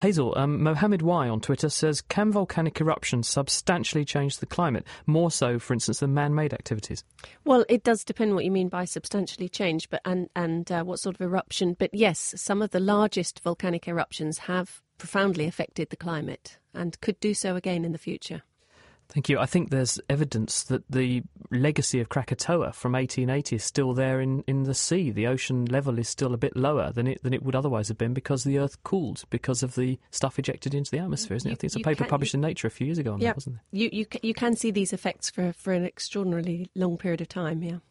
Hazel, Mohammed Y on Twitter says, can volcanic eruptions substantially change the climate, more so, for instance, than man-made activities? Well, it does depend what you mean by substantially change, but and what sort of eruption. But yes, some of the largest volcanic eruptions have profoundly affected the climate and could do so again in the future. Thank you. I think there's evidence that the legacy of Krakatoa from 1880 is still there in the sea. The ocean level is still a bit lower than it would otherwise have been because the Earth cooled because of the stuff ejected into the atmosphere, isn't it? I think it's a paper published in Nature a few years ago on that, wasn't it? You can see these effects for an extraordinarily long period of time, yeah.